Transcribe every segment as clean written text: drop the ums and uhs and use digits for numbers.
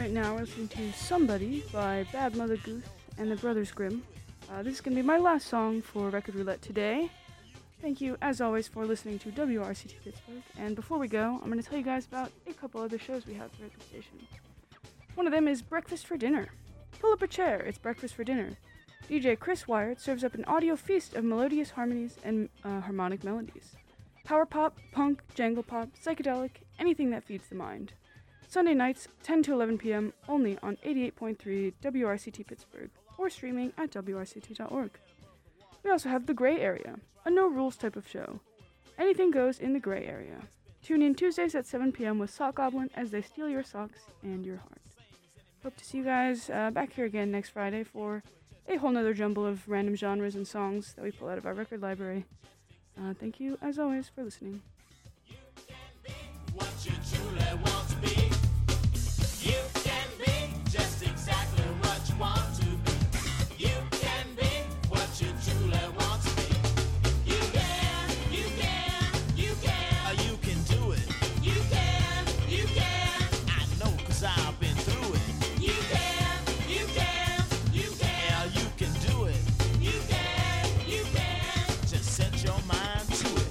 Right now we're listening to Somebody by Bad Mother Goose and the Brothers Grimm. This is going to be my last song for Record Roulette today. Thank you, as always, for listening to WRCT Pittsburgh. And before we go, I'm going to tell you guys about a couple other shows we have here at the station. One of them is Breakfast for Dinner. Pull up a chair, it's breakfast for dinner. DJ Chris Wyatt serves up an audio feast of melodious harmonies and harmonic melodies. Power pop, punk, jangle pop, psychedelic, anything that feeds the mind. Sunday nights, 10 to 11 p.m., only on 88.3 WRCT Pittsburgh, or streaming at WRCT.org. We also have The Gray Area, a no-rules type of show. Anything goes in the gray area. Tune in Tuesdays at 7 p.m. with Sock Goblin as they steal your socks and your heart. Hope to see you guys back here again next Friday for a whole nother jumble of random genres and songs that we pull out of our record library. Thank you, as always, for listening. You can be what you truly want to be. You can be just exactly what you want to be. You can be what you truly want to be. You can, you can, you can. You can do it. You can, you can. I know 'cause I've been through it. You can, you can, you can. Yeah, you can do it. You can, you can. Just set your mind to it.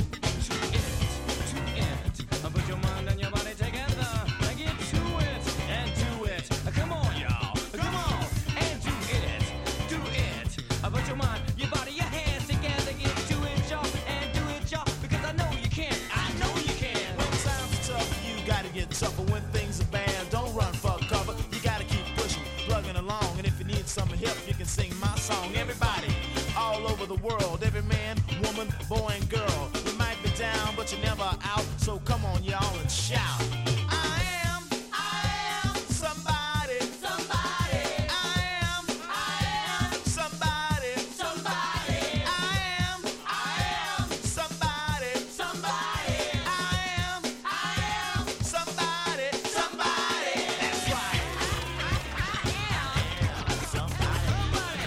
Put your mind and your body together and get to it and do it. Come on, y'all. Come on and do it. Do it. Put your mind, your body, your hands together. Get to it, y'all, and do it, y'all. Because I know you can. I know you can. When times are tough, you gotta get tougher. When things are bad, don't run for cover. You gotta keep pushing, plugging along. And if you need some help, you can sing my song. Everybody, all over the world, every man, woman, boy, and girl. You might be down, but you're never out. So come on, y'all, and shout. I am somebody. Somebody. I am somebody. Somebody. I am somebody. Somebody. I am somebody. Somebody. That's right. I am somebody.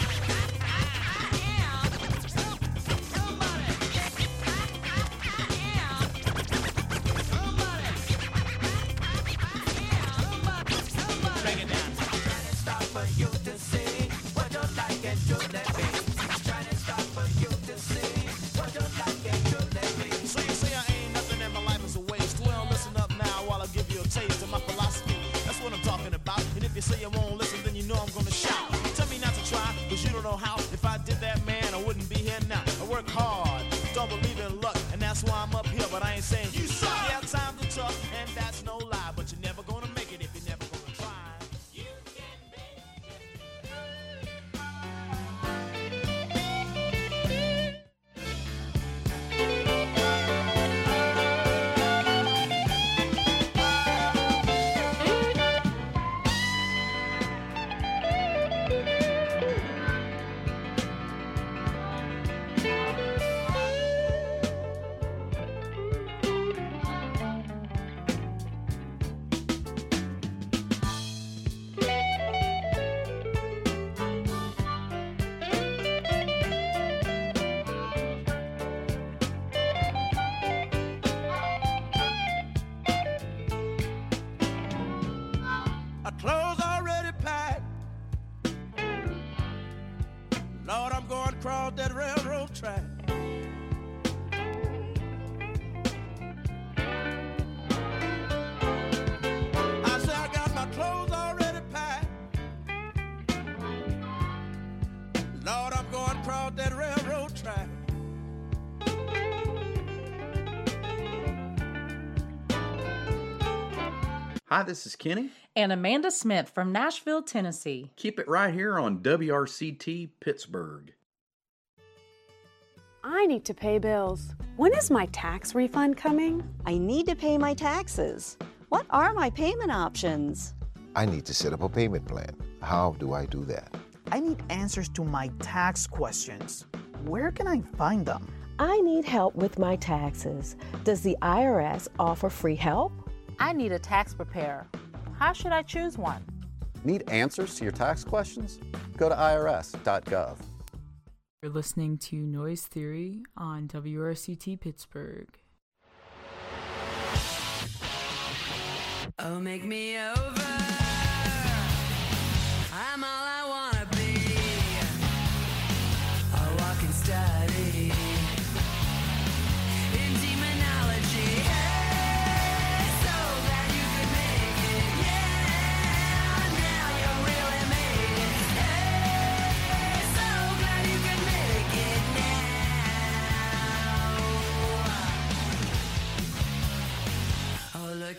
Bring it down. Trying to stop for you to see what you like and truly be. Trying to stop for you to see what you like and truly be. So you say I ain't nothing and my life is a waste. Well, listen up now while I give you a taste of my philosophy. That's what I'm talking about. And if you say you won't listen, then you know I'm gonna shout. Tell me not to try, cause you don't know how. If I did that, man, I wouldn't be here now. I work hard, don't believe in luck, and that's why I'm up here, but I ain't saying you suck. Yeah, times are tough, and that's no lie, but you're never gonna make it if you're never gonna try. You can be. Our clothes already packed. Lord, I'm going across that railroad track. I say I got my clothes already packed. Lord, I'm going across that railroad track. Hi, this is Kenny. And Amanda Smith from Nashville, Tennessee. Keep it right here on WRCT Pittsburgh. I need to pay bills. When is my tax refund coming? I need to pay my taxes. What are my payment options? I need to set up a payment plan. How do I do that? I need answers to my tax questions. Where can I find them? I need help with my taxes. Does the IRS offer free help? I need a tax preparer. How should I choose one? Need answers to your tax questions? Go to irs.gov. You're listening to Noise Theory on WRCT Pittsburgh. Oh, make me over.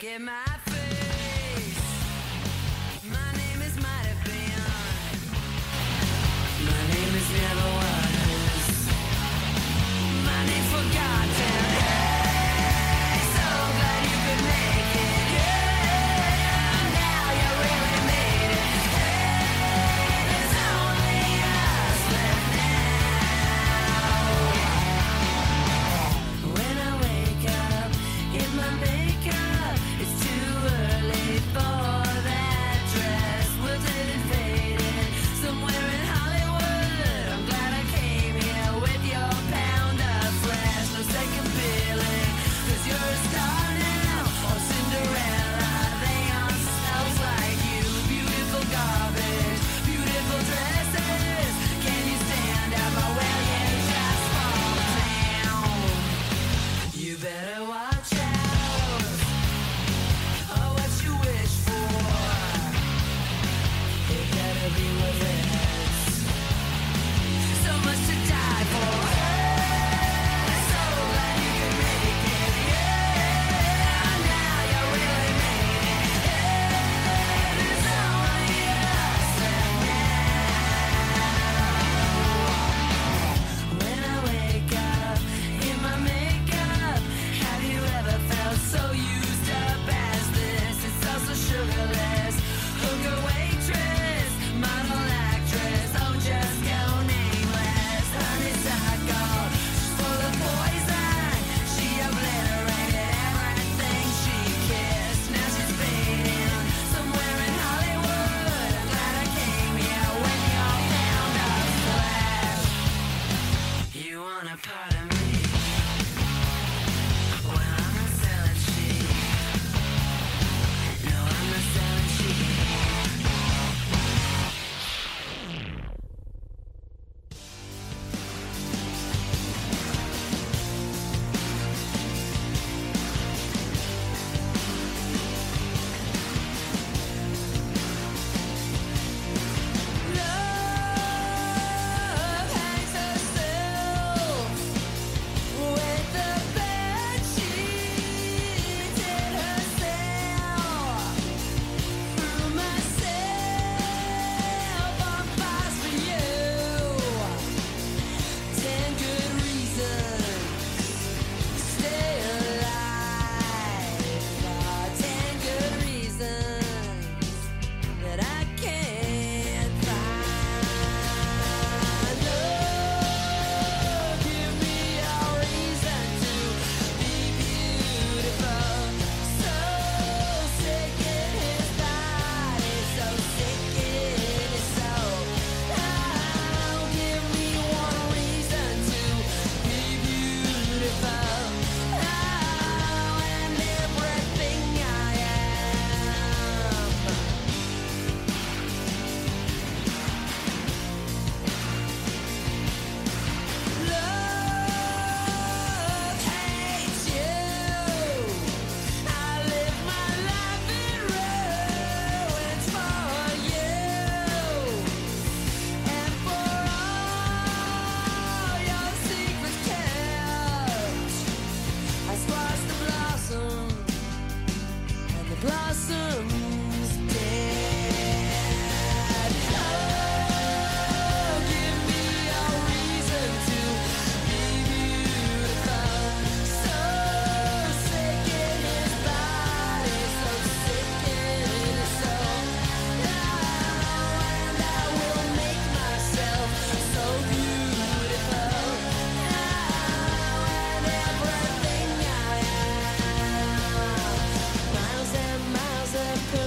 look at my face. My name is might have been. My name is never was. My name's forgotten. Hey, so glad you could make it. Yeah, now you really made it. Hey, there's only us left now. When I wake up in my makeup, it's too early for that dress. Wilted and faded, somewhere in Hollywood. I'm glad I came here with your pound of flesh. No second feeling, 'cause you're a star now. Or Cinderella, they aren't smells like you. Beautiful garbage, beautiful dresses. Can you stand up or will you just fall down? You better watch out. Oh, what you wish for. It better be worth it. So much to die for. Hey, so glad you could make it. Yeah, now you really made it. Hey, there's only us left now. When I wake up in my makeup, have you ever felt so used up as this? It's also sugarless. Hooker waitress, model actress, oh just go nameless. Honeysuckle, she's full of poison. She obliterated everything she kissed. Now she's fading somewhere in Hollywood. I'm glad I came here when you're pound of flesh. You want a part of me? Well, I'm not selling cheap. No, I'm not selling cheap. Love hangs herself with the bed sheets in herself. Through myself, I'm fast for you. 10 good reasons to stay alive. 10 good reasons that I can't find. Love, give me a reason to be beautiful. So sick in his body, so sick in his soul. Oh, give me one reason to be beautiful. Oh, and everything I am. Love hates you. I live my life in ruins for you and for all your secrets kept. I squash the blossom and the blossom's dead. Oh, give me a reason to be beautiful. So sick in his body, so sick in his soul. Oh, and I will make myself so beautiful. Oh, and everything I am. Miles and miles of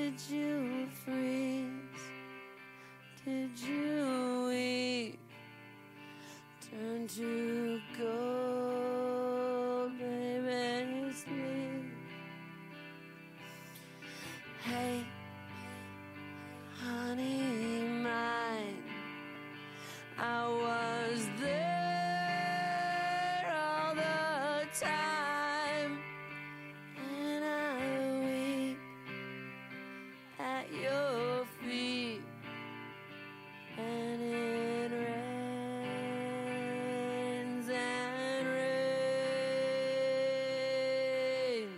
Did you freeze? Did you weep? Turn to gold, baby, sleep. Hey, honey mine, I was there all the time, and I weep at your feet, and it rains and rains.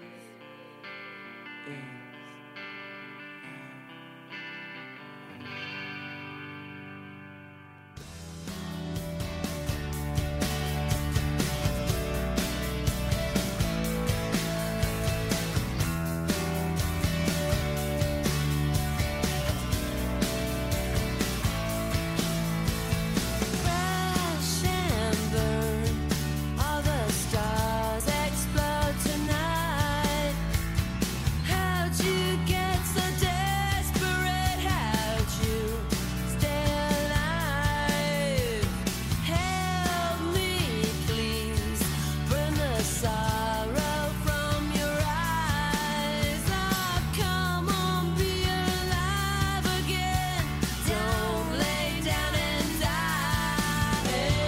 Crash and burn, all the stars explode tonight. How'd you get so desperate? How'd you stay alive? Help me, please, burn the sorrow from your eyes. Oh, come on, be alive again. Don't lay down and die.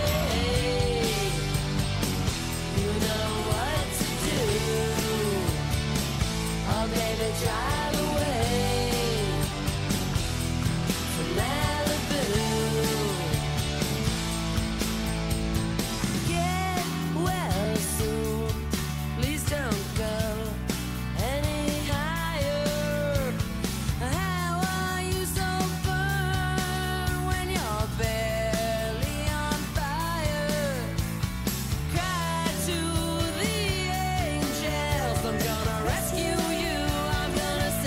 You know what to do. Oh, baby, drive away from Malibu. Get well soon. Please don't go any higher. How are you so burned when you're barely on fire? Cry to the angels. I'm gonna rescue you. I'm gonna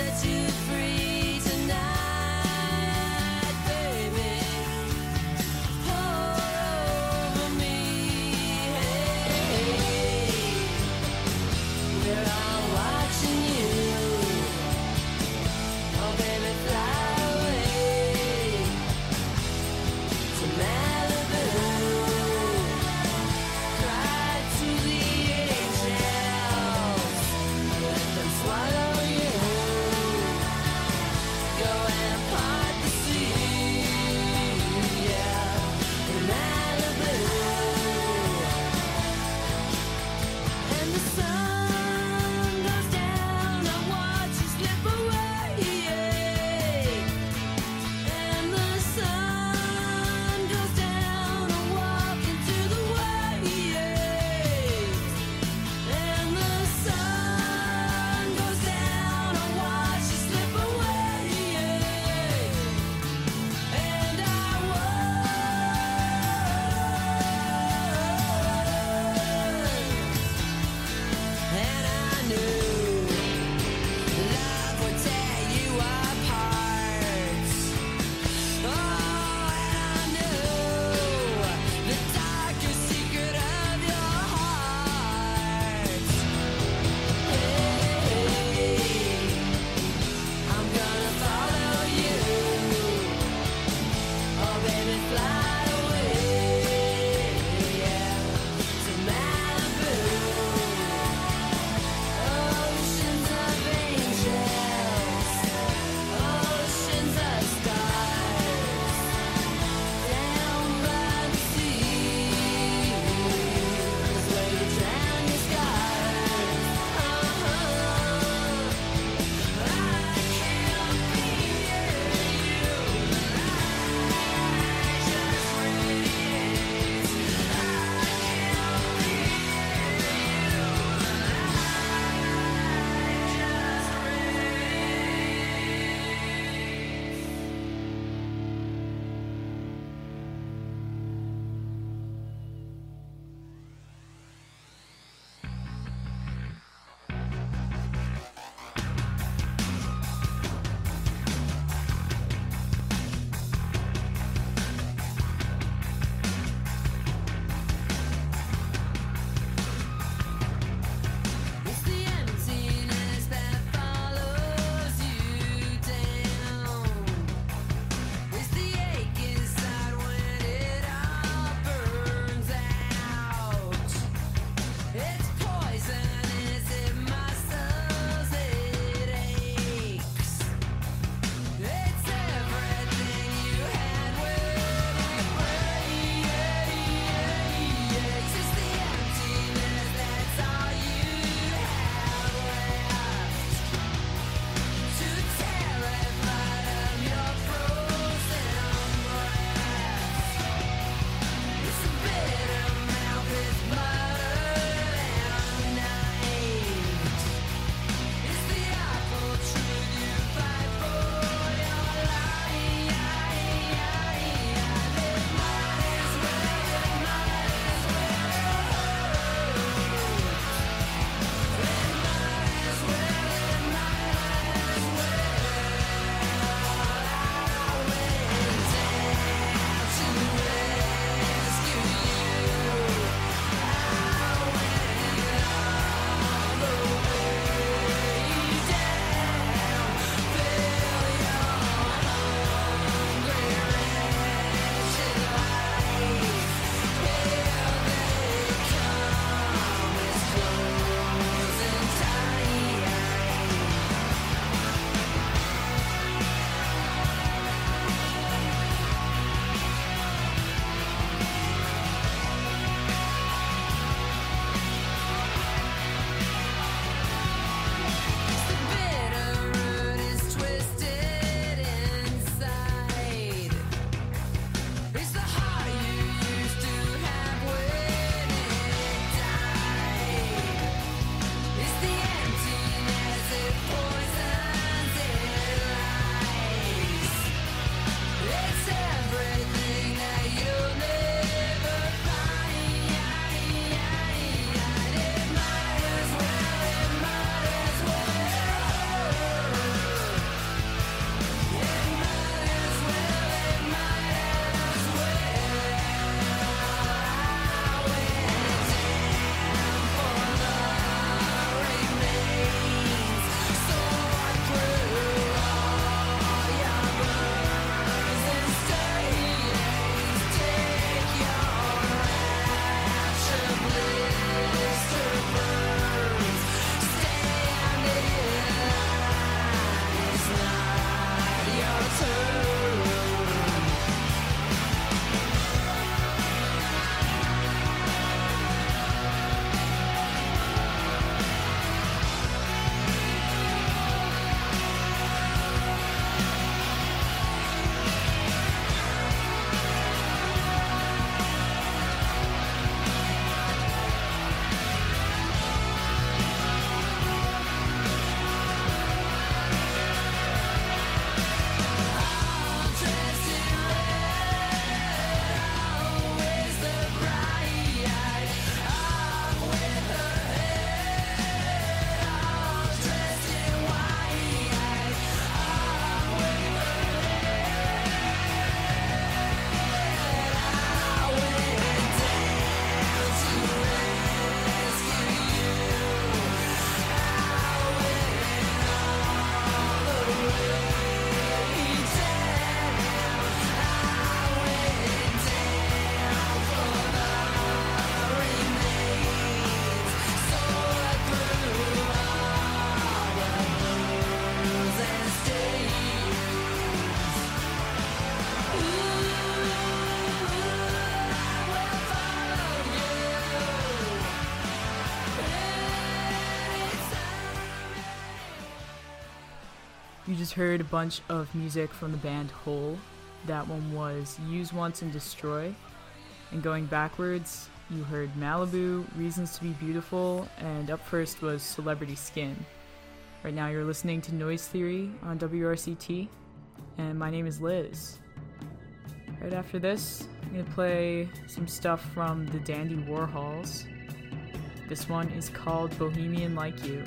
You just heard a bunch of music from the band Hole. That one was Use Once and Destroy. And going backwards, you heard Malibu, Reasons to Be Beautiful, and up first was Celebrity Skin. Right now you're listening to Noise Theory on WRCT, and my name is Liz. Right after this, I'm going to play some stuff from the Dandy Warhols. This one is called Bohemian Like You.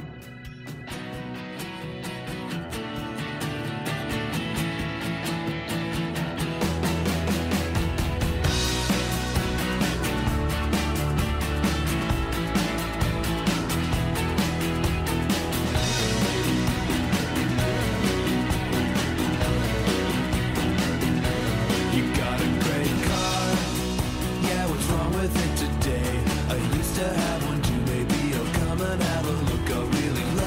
With it today, I used to have one too. Maybe I'll come and have a look. I really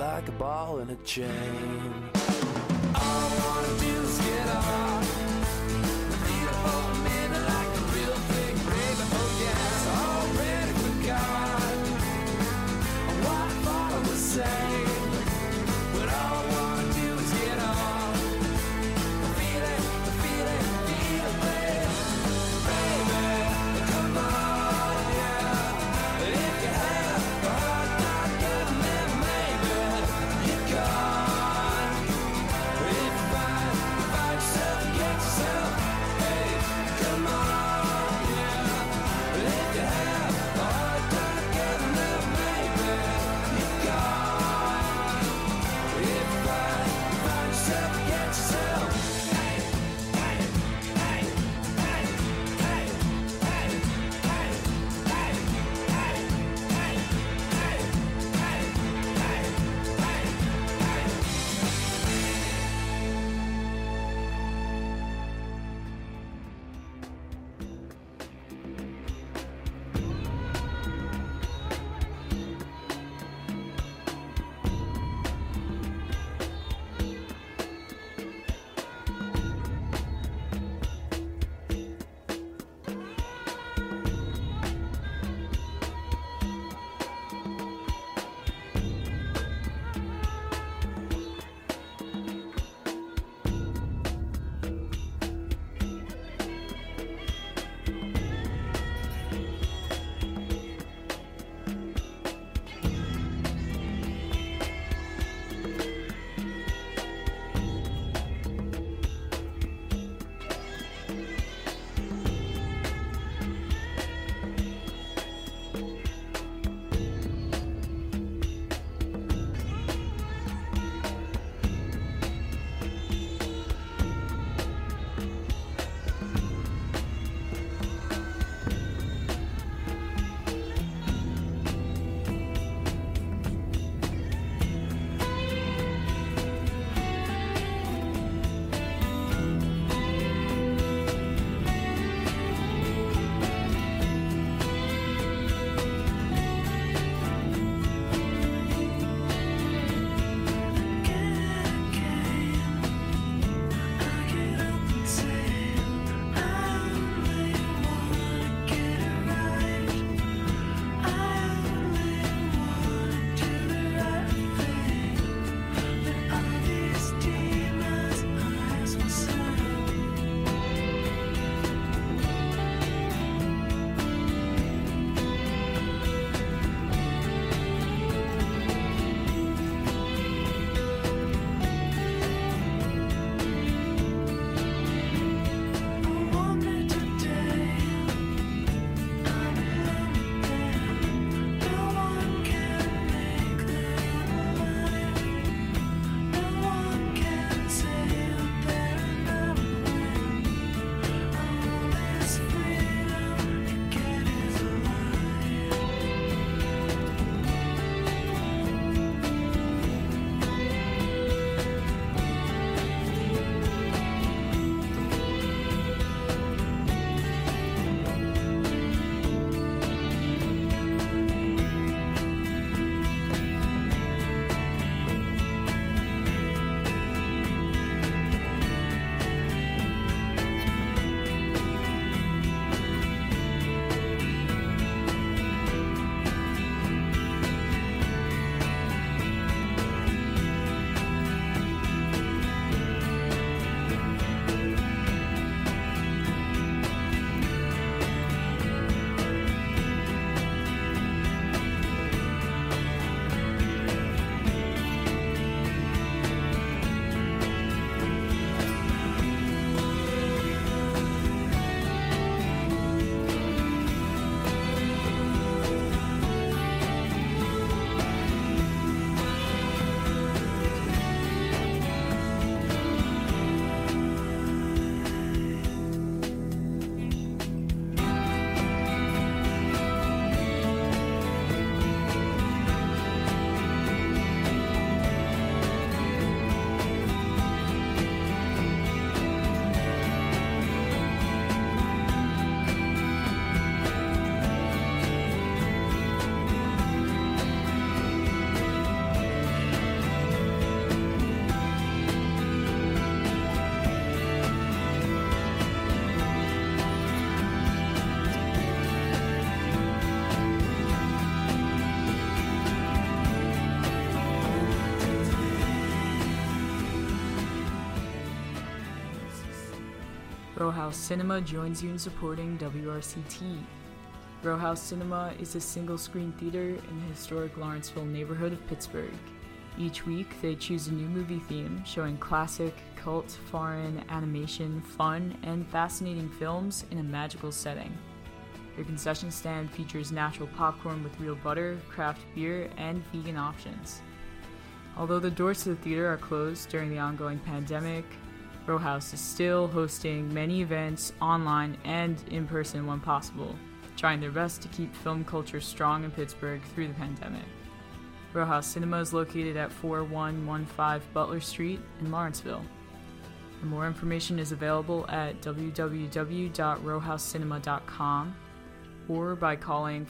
like a ball in a chain. All I wanna do is get off. Feel it for a minute like a real big raven. Oh yeah, it's already forgot what I thought I was saying. But all I wanna do is get off. Feel it, feel it, feel it, baby. Baby, come on, yeah. If you have a hard time getting there, maybe you're gone. If you find yourself again Row House Cinema joins you in supporting WRCT. Row House Cinema is a single-screen theater in the historic Lawrenceville neighborhood of Pittsburgh. Each week, they choose a new movie theme, showing classic, cult, foreign, animation, fun, and fascinating films in a magical setting. Their concession stand features natural popcorn with real butter, craft beer, and vegan options. Although the doors to the theater are closed during the ongoing pandemic, Row House is still hosting many events online and in person when possible, trying their best to keep film culture strong in Pittsburgh through the pandemic. Row House Cinema is located at 4115 Butler Street in Lawrenceville. And more information is available at www.rowhousecinema.com or by calling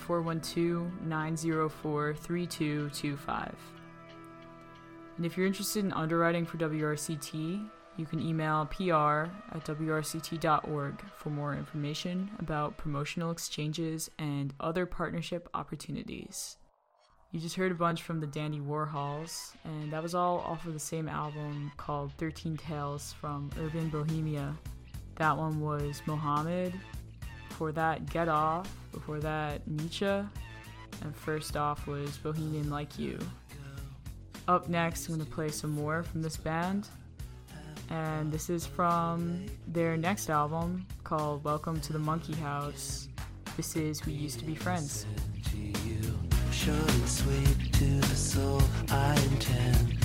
412-904-3225. And if you're interested in underwriting for WRCT, you can email pr@wrct.org for more information about promotional exchanges and other partnership opportunities. You just heard a bunch from the Dandy Warhols, and that was all off of the same album called 13 Tales from Urban Bohemia. That one was Mohammed. Before that, Get Off. Before that, Nietzsche. And first off was Bohemian Like You. Up next, I'm going to play some more from this band. And this is from their next album called Welcome to the Monkey House. This is We Used to Be Friends. Short and sweet to the soul, I intend.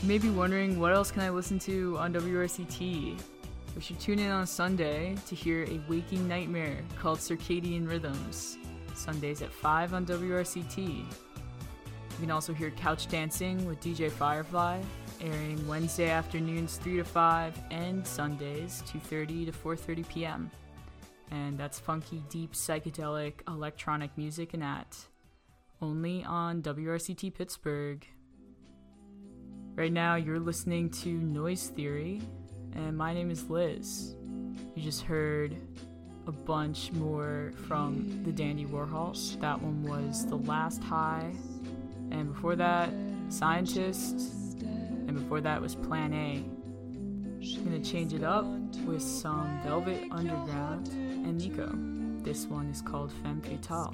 You may be wondering, what else can I listen to on WRCT? We should tune in on Sunday to hear A Waking Nightmare called Circadian Rhythms, Sundays at 5 on WRCT. You can also hear Couch Dancing with DJ Firefly, airing Wednesday afternoons 3 to 5 and Sundays 2:30 to 4:30 p.m. And that's funky, deep, psychedelic, electronic music and that. Only on WRCT Pittsburgh. Right now you're listening to Noise Theory, and my name is Liz. You just heard a bunch more from the Dandy Warhols. That one was The Last High, and before that, Scientists, and before that was Plan A. I'm gonna change it up with some Velvet Underground and Nico. This one is called Femme Fatale.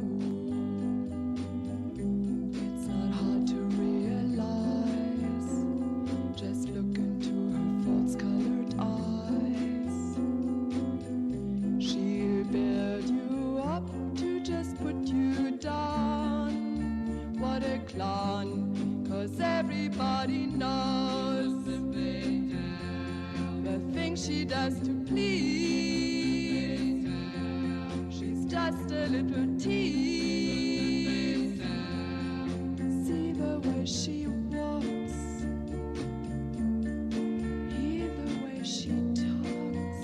It's not hard to realize. Just look into her false-colored eyes. She'll build you up to just put you down. What a clown, 'cause everybody knows the things she does to please. She's just a little tease. See the way she walks, hear the way she talks.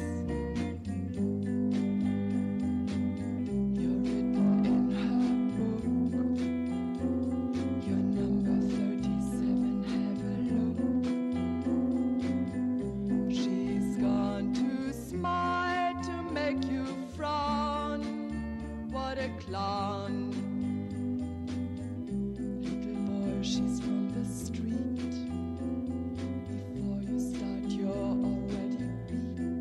You're written in her book. You're number 37, have a look. She's gone too smart to make you frown. What a clown. Little boy, she's from the street. Before you start, you're already beat.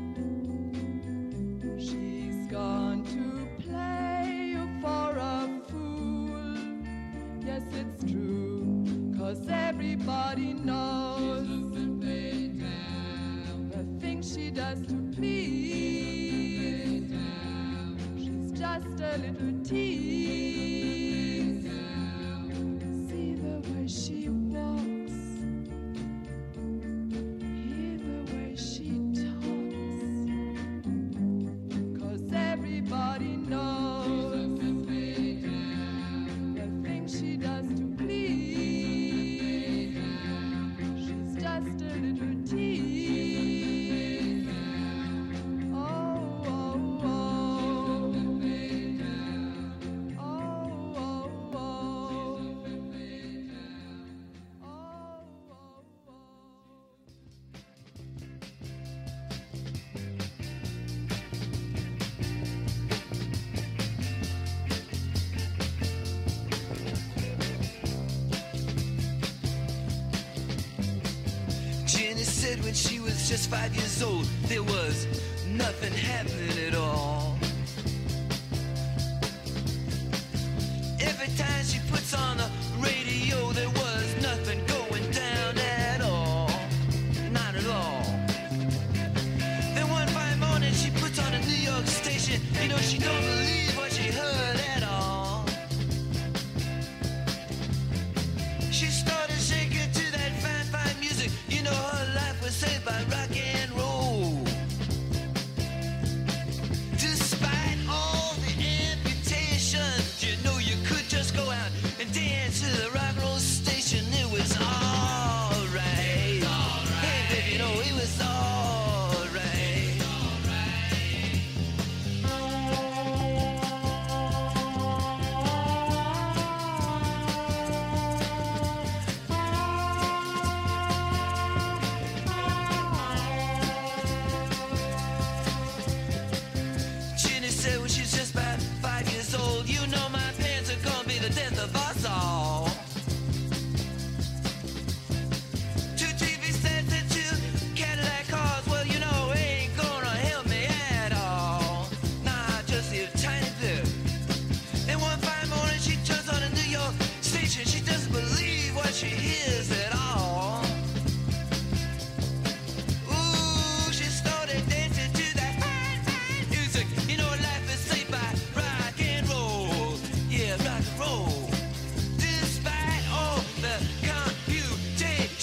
She's gone to play you for a fool. Yes, it's true, 'cause everybody knows the things she does to please. She's just a little tease. See the way she walks, hear the way she talks. 'Cause everybody knows the things she does to please. She's just a little tease. Oh, oh, oh. Jenny said when she was just 5 years old, there was nothing happening at all. Every time she puts on the radio, there was nothing going down at all. Not at all. Then one fine morning she puts on a New York station. You know, she don't believe what she heard at all. She started shaking to that fine, fine music. You know, her life was saved by rock and roll. Despite all the amputations, you know you could just go out and dance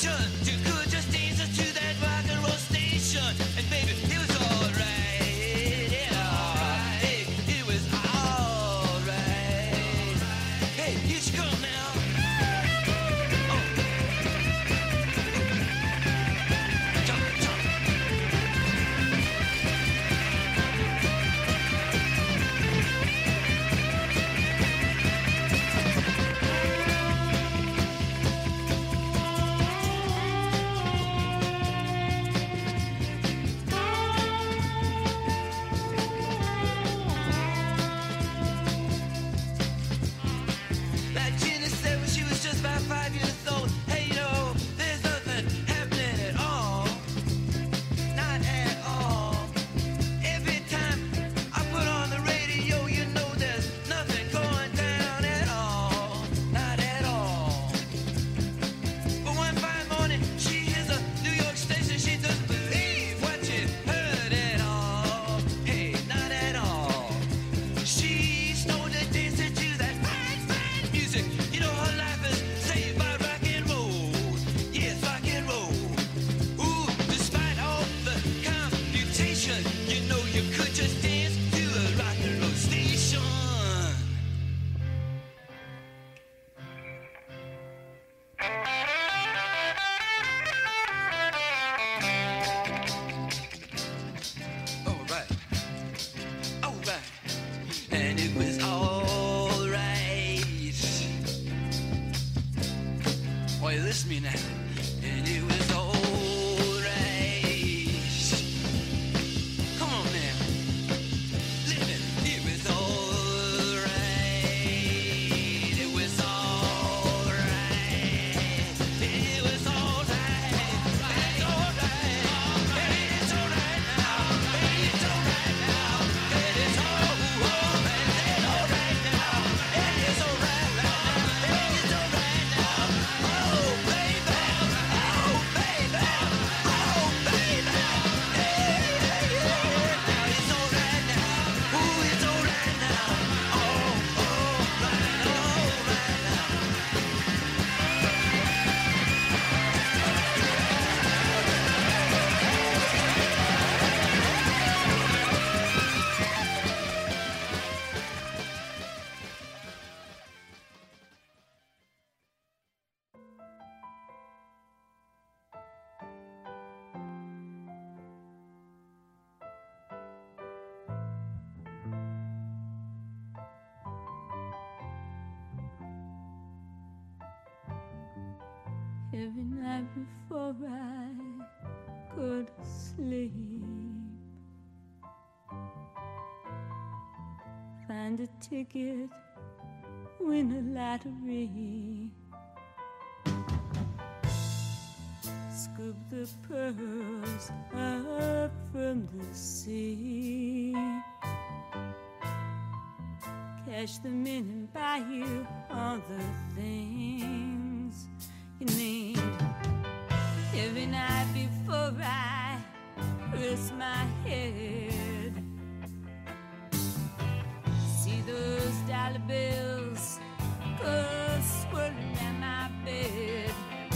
station. You could just dance us to that rock and roll station. And baby, it was alright. Yeah, hey, it was alright. Hey, here she come now. Like Jenny said when she was just about 5 years old, hey, you know, there's nothing happening at all. Not at all. Every time I put on the radio, you know there's nothing going down at all. Not at all. But one fine morning, she hears a New York station. She doesn't believe what she heard at all. Hey, not at all. She started dancing to that fine, fine music. You know her life is saved by rock and roll. Yes, rock and roll. Ooh, despite all the computation, you know you could just dance to a rock and roll station. Alright. Alright. And it was alright. Oh, you listen to me now. And it was alright. Come on now. Listen, it was alright. It was alright. It was alright. It's alright. It's alright now. It's alright now. It is alright. It's alright now. It is alright now. It's alright now. Oh baby, oh baby, oh baby. Hey, hey, hey. Now it's alright now. Ooh, it's alright now. Oh, alright now. Every night before I go to sleep, find a ticket, win a lottery, scoop the pearls up from the sea, cash them in and buy you all the things you need. Every night before I rest my head, see those dollar bills go swirling in my bed.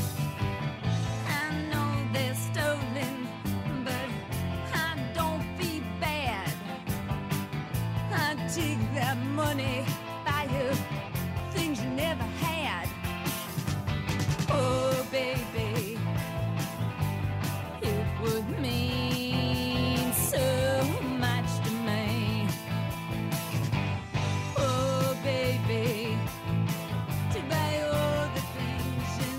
I know they're stolen, but I don't feel bad. I take that money, buy you things you never had. Oh, baby, it would mean so much to me. Oh, baby, to buy all the things you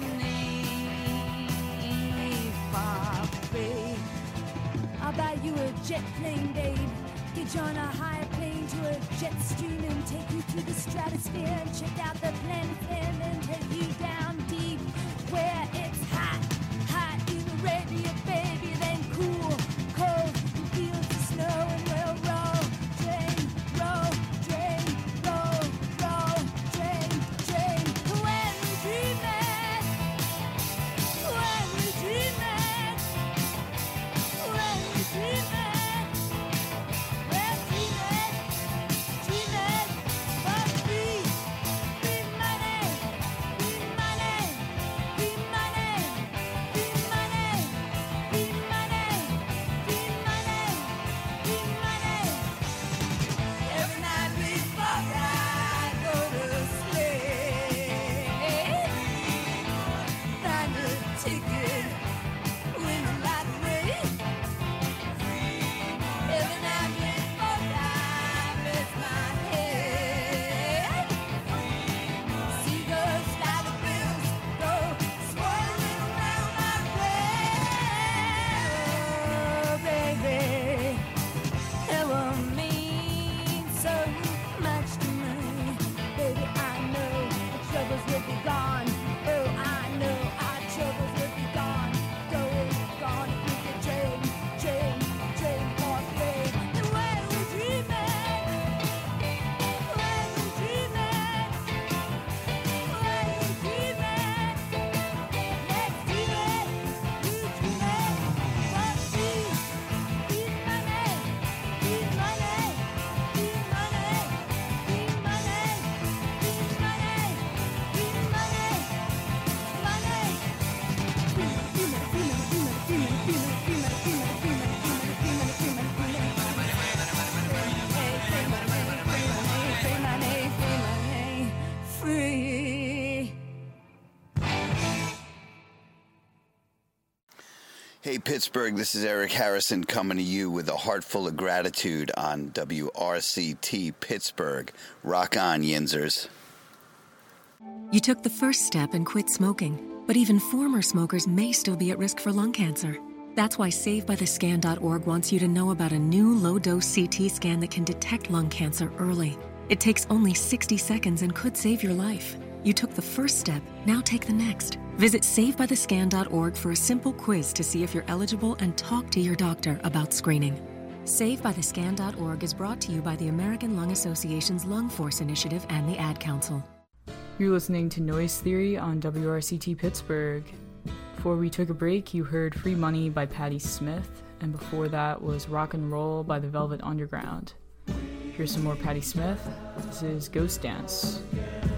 need for free. I'll buy you a jet plane, babe. Get you on a high plane to a jet stream and take you to the stratosphere and check out the planet and then take you down deep where it's hot, hot in the radio, baby, then cool, cold, and fields of snow, and we'll roll, drain, roll, drain, roll, roll, drain, drain. When we dream it, when we dream it, when we dream it. Free money, Hey Pittsburgh, this is Eric Harrison coming to you with a heart full of gratitude on WRCT Pittsburgh. Rock on, Yinzers. You took the first step and quit smoking, but even former smokers may still be at risk for lung cancer. That's why SaveByTheScan.org wants you to know about a new low-dose CT scan that can detect lung cancer early. It takes only 60 seconds and could save your life. You took the first step, now take the next. Visit SaveByTheScan.org for a simple quiz to see if you're eligible and talk to your doctor about screening. SaveByTheScan.org is brought to you by the American Lung Association's Lung Force Initiative and the Ad Council. You're listening to Noise Theory on WRCT Pittsburgh. Before we took a break, you heard Free Money by Patti Smith, and before that was Rock and Roll by the Velvet Underground. Here's some more Patti Smith. This is Ghost Dance.